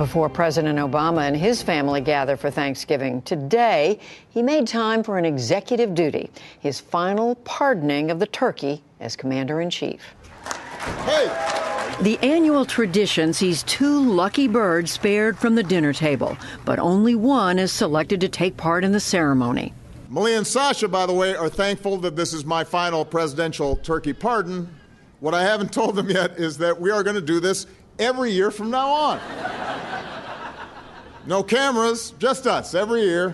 Before President Obama and his family gather for Thanksgiving today, he made time for an executive duty, his final pardoning of the turkey as commander-in-chief. Hey! The annual tradition sees 2 lucky birds spared from the dinner table, but only one is selected to take part in the ceremony. Malia and Sasha, by the way, are thankful that this is my final presidential turkey pardon. What I haven't told them yet is that we are going to do this every year from now on. No cameras, just us, every year.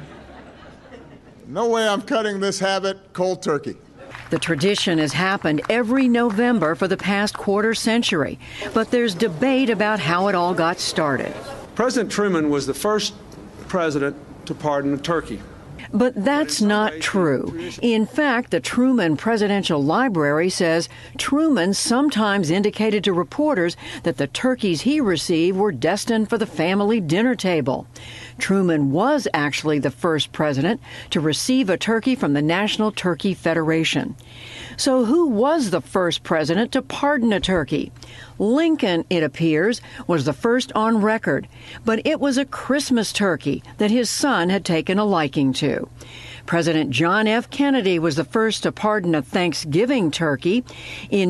No way I'm cutting this habit cold turkey. The tradition has happened every November for the past quarter century, but there's debate about how it all got started. President Truman was the first president to pardon a turkey. But that's not true. In fact, the Truman Presidential Library says Truman sometimes indicated to reporters that the turkeys he received were destined for the family dinner table. Truman was actually the first president to receive a turkey from the National Turkey Federation. So who was the first president to pardon a turkey? Lincoln, it appears, was the first on record, but it was a Christmas turkey that his son had taken a liking to. President John F. Kennedy was the first to pardon a Thanksgiving turkey in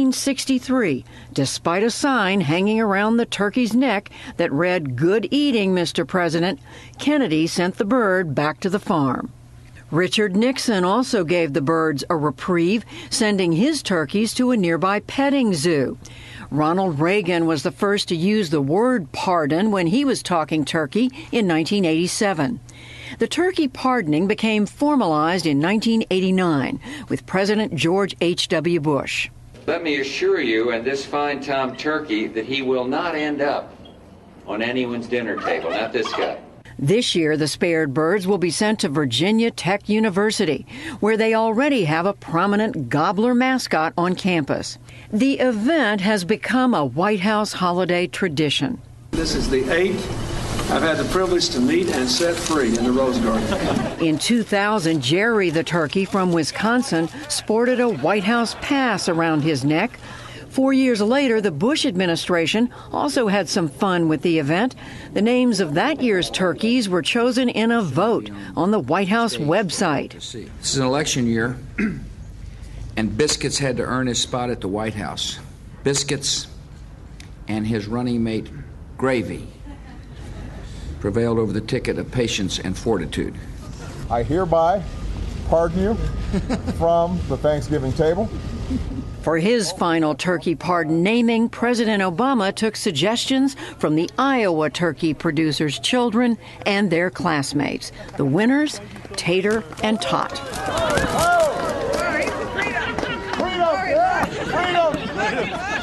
1963, despite a sign hanging around the turkey's neck that read, "Good eating, Mr. President." Kennedy sent the bird back to the farm. Richard Nixon also gave the birds a reprieve, sending his turkeys to a nearby petting zoo. Ronald Reagan was the first to use the word pardon when he was talking turkey in 1987. The turkey pardoning became formalized in 1989 with President George H.W. Bush. Let me assure you and this fine Tom turkey that he will not end up on anyone's dinner table, not this guy. This year, the spared birds will be sent to Virginia Tech University, where they already have a prominent gobbler mascot on campus. The event has become a White House holiday tradition. This is the 8th I've had the privilege to meet and set free in the Rose Garden. In 2000, Jerry the turkey from Wisconsin sported a White House pass around his neck. 4 years later, the Bush administration also had some fun with the event. The names of that year's turkeys were chosen in a vote on the White House website. This is an election year, and Biscuits had to earn his spot at the White House. Biscuits and his running mate, Gravy, prevailed over the ticket of patience and fortitude. I hereby pardon you from the Thanksgiving table. For his final turkey pardon naming, President Obama took suggestions from the Iowa turkey producers' children and their classmates. The winners, Tater and Tot. Freedom! Freedom! Freedom!